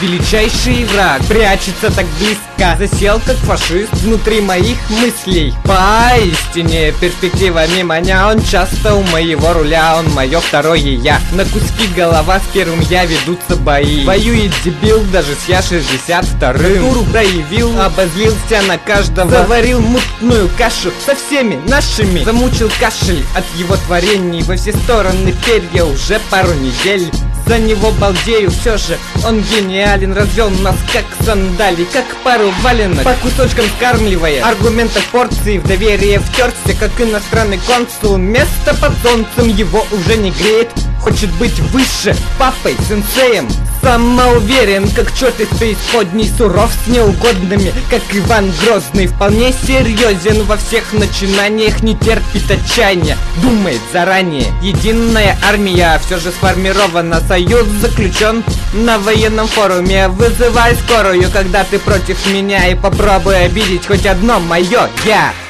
величайший враг прячется так близко, засел как фашист внутри моих мыслей. Поистине перспектива мимо меня, он часто у моего руля, он мое второе я. На куски голова с первым я ведутся бои. Воюет дебил даже с Я-62. Натуру проявил, обозлился на каждого, заварил мутную кашу со всеми нашими. Замучил кашель от его творений, во все стороны перья уже пару недель. За него балдею, все же он гениален. Развел нас как сандали, как пару валенок, по кусочкам скармливая. Аргументов порции в доверие втерся, как иностранный консул. Место под солнцем его уже не греет. Хочет быть выше, папой, сенсеем. Самоуверен, как черт из преисподней, суров с неугодными, как Иван Грозный. Вполне серьезен во всех начинаниях, не терпит отчаяния, думает заранее. Единая армия все же сформирована, союз заключен на военном форуме. Вызывай скорую, когда ты против меня, и попробуй обидеть хоть одно мое я.